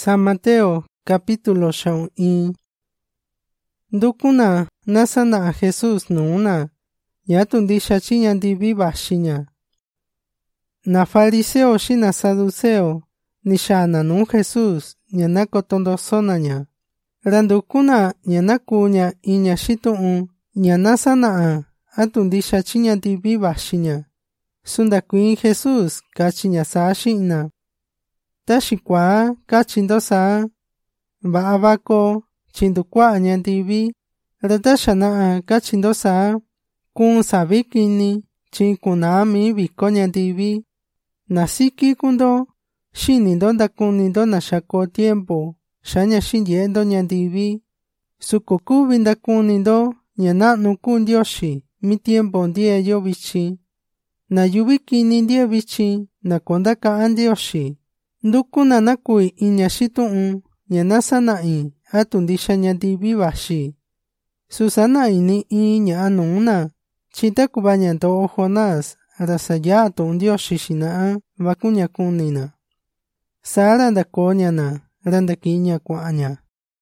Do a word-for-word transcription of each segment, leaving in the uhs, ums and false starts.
San Mateo capítulo shaun i. Ndukuna nasana a Jesus nuna. Yatundisha chinya divi bashinya. Na fariseo shina saduceo. Nishana nun Jesus. Nyanako tondosonanya. Randukuna nyanakunya inya shituun. Nyanasana a. Atundisha chinya divi bashinya. Sundakuin Jesus kachinya sashina. Tashikwa kachindosa. Baabako chindukwa nyandivi. Ratashana kachindosa. Kun sabikini chinkunami viko nyandivi. Nasiki kundo. Shinindo ndakunindo nashako tiempo. Shanya shinyendo nyandivi. Sukukubi ndakunindo. Nyananu kundioshi. Mi tiempo ndie yo bichi. Na yubikini ndie bichi. Na kondaka andioshi. Ndukuna nakui inyashituun. Nyanasana'i. Atundisha nyandivi bashi. Susana'i ni inya anuna. Chitakuba nyanto Jonas. Rasaya atundioshi shina'a. Bakunya kunina. Sara ndakonyana. Randakinya kwanya.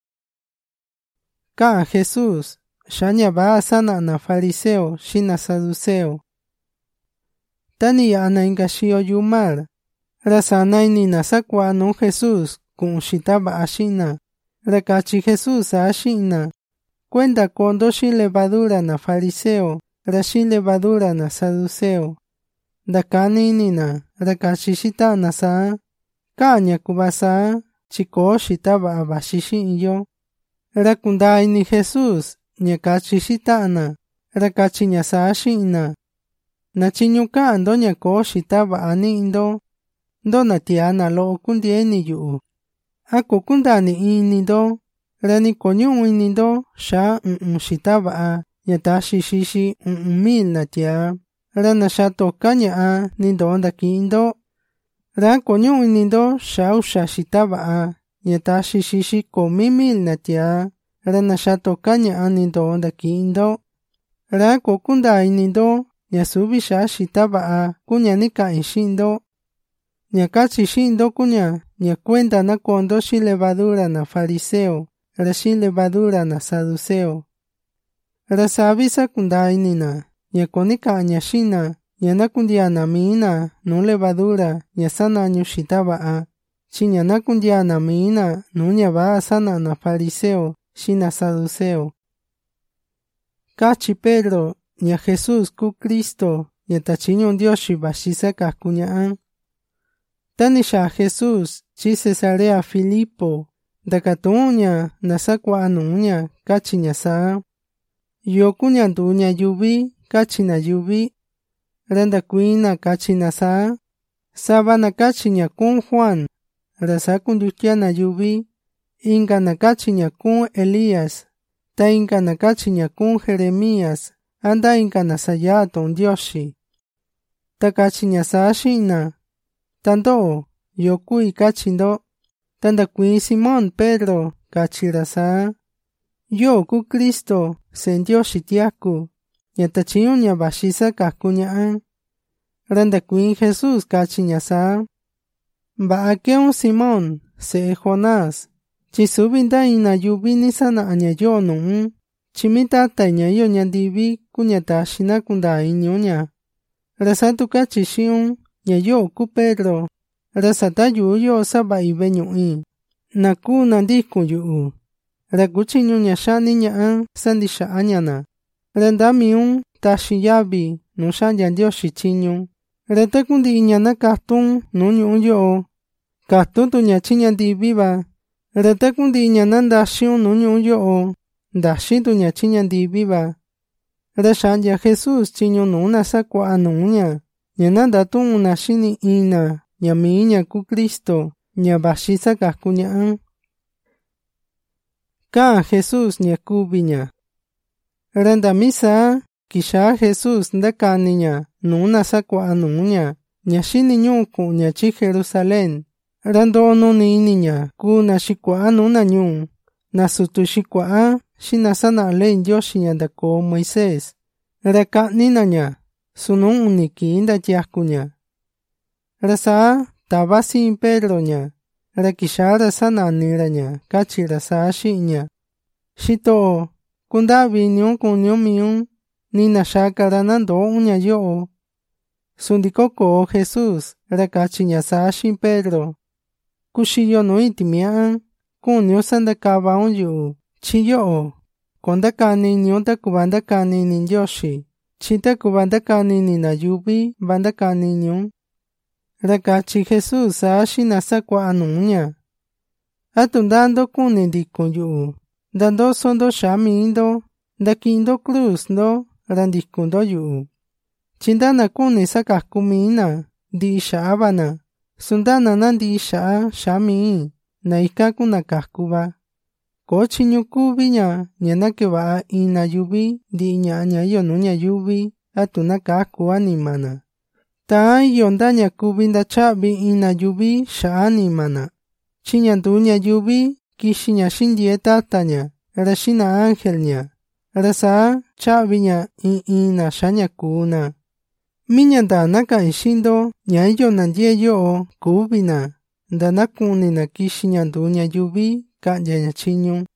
Ka Jesus. Shanya ba sana na fariseo. Shina saduceo. Tani ana ingashio yumar. Rasanay ni nasakwa no Jesus. Kun shitaba ashina. Rakachi Jesus ashina. Cuenta kondo shi levadura na fariseo. Rashi levadura na saduceo. Dakani nina. Rakachi shita nasa. Kanya kubasa. Chiko shitaba abashishi iyo. Rakundai ni Jesus. Nyakachi shitana. Rakachi nyasa ashina. Nachinyuka ando nyako shitaba ani indo. Dona tiana lo kundieni yu. Ako kundani inindo. Rani konyu inindo. Sha un shitaba a. Yatashi shishi un mil na tia. Rana shato kanya a. Nindo ndaki indo. Ran konyu inindo. Sha usha shitaba a. Yatashi shishi komi mil na tia. Rana shato kanya a. Nindo ndaki indo. Ran kokunda inindo. Yasubi sha shitaba a. Kunya nika ishindo. Nyakachi shindo kunya, nyakuenta na kondo shi levadura na fariseo, rashi levadura na saduceo. Rasabisa kundainina, nyakonika anyashina, nyanakundiana mina, no levadura, nyasana anyushitaba a. Chi nyanakundiana mina, no nyaba sana na fariseo, shina saduceo. Kachi Pedro, nya Jesus ku Cristo, nyatachinyon Dioshi bashisa kakunyaan. Tanisha Jesus, chi Cesarea Filipo, dakatunya, nasakwa anunya, kachinya sa. Yokunya dunya yubi, kachina yubi. Randa kuina kachina sa. Sabana kachinya kun Juan, rasakundukiana yubi. Inga na kachinya kun Elías, ta inga na kachinya kun Jeremías, anda inga na sayaton Dioshi. Ta kachinya sa shina. Tanto, yokui kachindo. Tanda kui Simón Pedro, kachirasa. Yo ku Cristo, sendio shitiaku. Yatachiunya bashisa kakunyaan. Randa kui Jesus kachinyasa. Baakeon Simón, se Jonás. Chisubinda ina yubini sana anyayonun. Chimita tañayo nyandivi kunyata shinakunda iñunya. Rasatu kachishiun. Nyayo ku Pedro. Rasata yuyo saba ibeñui. Naku nandiku yu. Rakuchinyu nyashani nyaan sandisha anyana. Randamiun tashiyabi nushan yandio shichinyu. Ratakundi inyana kahtun nunyu yo. Kahtun tu nyachinya diviva. Ratakundi inyana ndashiun nunyu yo. Dashi tu nyachinya diviva. Rashanya Jesus chinyu nuna sakwa anunya. Nyananda tu unashini ina, nyaminya ku Cristo, nyabashisa kakunyaan. Ka Jesus nyakubinya. Randa misa, kisha Jesus ndakaninya, nuna sakwa anunya, nyashini nyuku nyachi Jerusalén. Rando onu ninya, ku nashikwa anuna nyun, nasutushikwa a, shinasana alen Yoshi nyandako Moisés. Raka ninanya. Sunun uniki inda yakunya. Rasa tabasi Pedro nya. ra kixara sananira ña kachira saa xi'ña. Xito'o, kunda'vi niun kuniun miun, nina xakara nando'un ña yo'o. Sundiko koo Jesus ra kachi ña saa xin Pedro. Kuxiyo nuu itimia'an, kuniun sandakavaun yu'u, chi yo'o. Kondakani niun takuva ndakanini Ndioxi, chi takuva ndakanini na yuvi va ndakani niun. Ra kachi Jesus saa xina sakua'a nuu ña. Atu ndando kuni ndikun yu'u, ndandoso ndo xaa miindo, ndaki'ndo cruz ndo ra ndikundo yu'u. Chi ndana kuni sakaku miina, ndi'i xa'avana, sundana na ndi'i xa'a xaa mii, na ika kunakakuva. Ko chiñu kuvi ña ña nakeva'a ina yuvi ndi'i ña'a ña iyo nuu ña yuvi, atu nakaku animana. Ta iyo nda ña kuvi ndacha'vi ina yuvi xa'a animana. Chi ña nduu ña yuvi kixi ña xindie tata ña, ra xina ángel ña, ra saa cha'vi ña in ina xaa ña kuuna. Miña ndaa naka'in xi'ndo ña iyo na ndie yo'o kuvina, nda nakunina kixi ña nduu ña yuvi ka'nya ña chiñu.